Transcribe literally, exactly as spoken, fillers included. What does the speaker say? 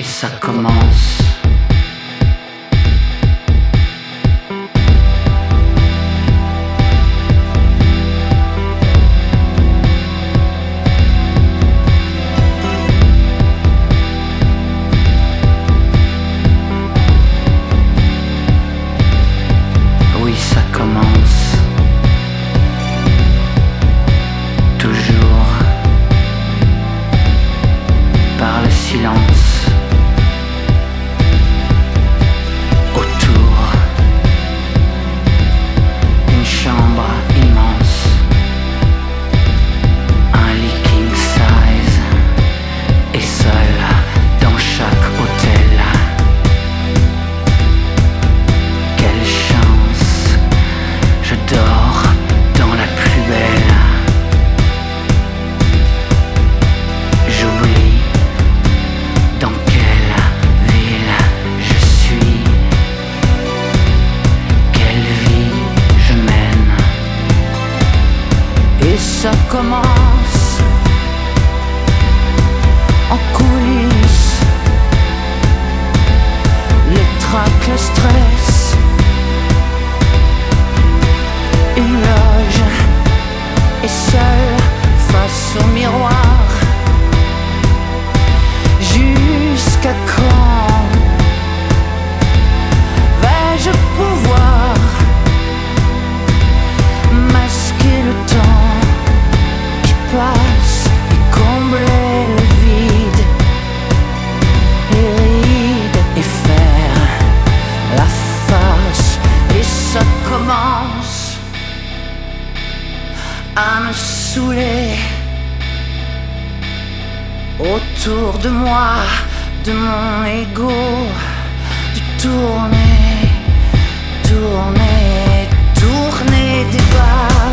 et ça commence. Oui, ça commence. Toujours par le silence. Autour, une chambre immense. Un lit king size. Et seul dans chaque hôtel. Quelle chance, je dors dans la plus belle. J'oublie dans quelle ville je suis, quelle vie je mène. Et ça commence en coulisses, les tracs, le stress. Une loge et seule face au miroir. Jusqu'à quand vais-je pouvoir masquer le temps qui passe et combler le vide, les rides et faire la face? Et ça commence à me saouler. Autour de moi, de mon ego, de tourner, tourner, tourner des bars.